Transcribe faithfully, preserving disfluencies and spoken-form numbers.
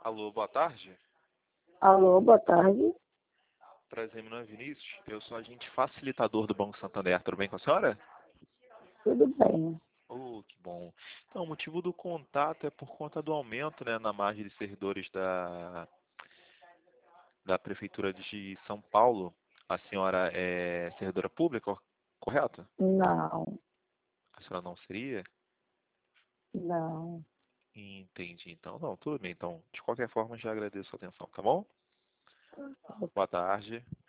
Alô, boa tarde. Alô, boa tarde. Prazer, meu nome é Vinícius. Eu sou agente facilitador do Banco Santander. Tudo bem com a senhora? Tudo bem. Oh, que bom. Então, o motivo do contato é por conta do aumento, né, na margem de servidores da, da Prefeitura de São Paulo. A senhora é servidora pública, correto? Não, A senhora não seria? não. Entendi. Então, não, tudo bem. Então, de qualquer forma, já agradeço a atenção, tá bom? Boa tarde.